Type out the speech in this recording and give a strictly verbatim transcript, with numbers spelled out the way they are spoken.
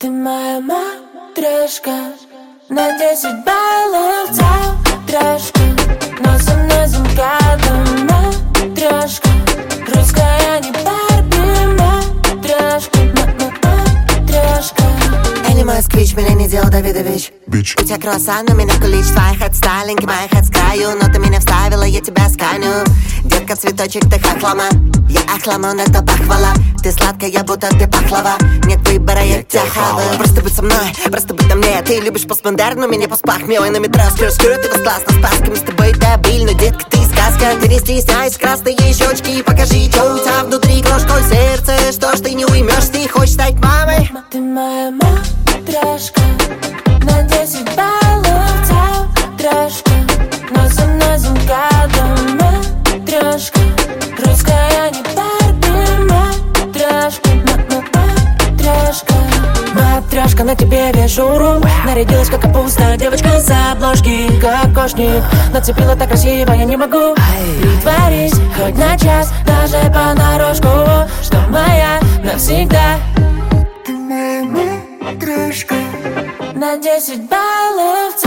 Ты моя матрешка, на десять баллов трешка, но со мной замкадом матрешка. Русская не Барби, матрешка, матрешка. Я не москвич, меня не делал Давидович. Бич. У тебя круассан, у меня кулич. Твоих от сталинки, моих от с краю. Но ты меня вставила, я тебя сканю. Детка, цветочек, ты хохлома. Я охламон, это похвала. Ты сладкая, будто ты пахлава. Нет выбора, я тебя хаваю. Просто будь со мной, просто будь на мне. Ты любишь постмодерн, у меня постпахмел. И на метро скрю-скрю, ты вас классно с пасками. С тобой табиль, но детка, ты сказка. Ты не стесняйся, красные щечки. Покажи, что у тебя внутри, крошкой сердце. Что ж ты не уймешь, ты хочешь стать мамой? Ты моя матрешка, на десять баллов трешка, но со мной замкадом матрешка. Русская не Барби, матрешка, матрешка. Матрешка, на тебе вижу рум. Нарядилась как капуста, девочка с обложки. Кокошник, нацепила так красиво, я не могу притворись хоть на час, даже понарошку, что моя навсегда. Ты моя матрешка, на десять баллов